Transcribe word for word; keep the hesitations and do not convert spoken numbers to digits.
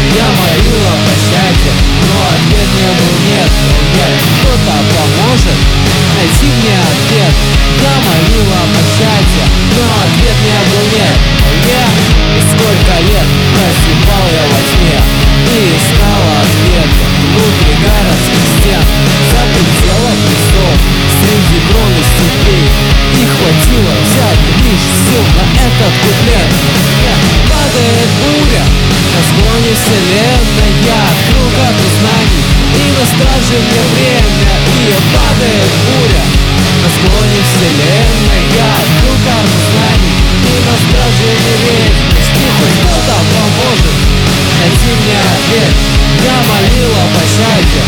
Я молил о пощаде, но ответ не был нет. Нет, кто-то поможет найти мне ответ. Я молил о пощаде, но ответ не был нет. Yeah. И сколько лет просыпал я во тьме и искал ответ внутри городских стен, за пределом лесов, среди крон и степей. И хватило взять лишь сил на этот куплет. Yeah. Падает буря на склоне вселенной, я открыл карту знаний, и на страже мне время. И падает буря на склоне вселенной, я открыл карту знаний, и на страже мне время. И хоть кто-то поможет найти мне ответ. Я молил о пощаде,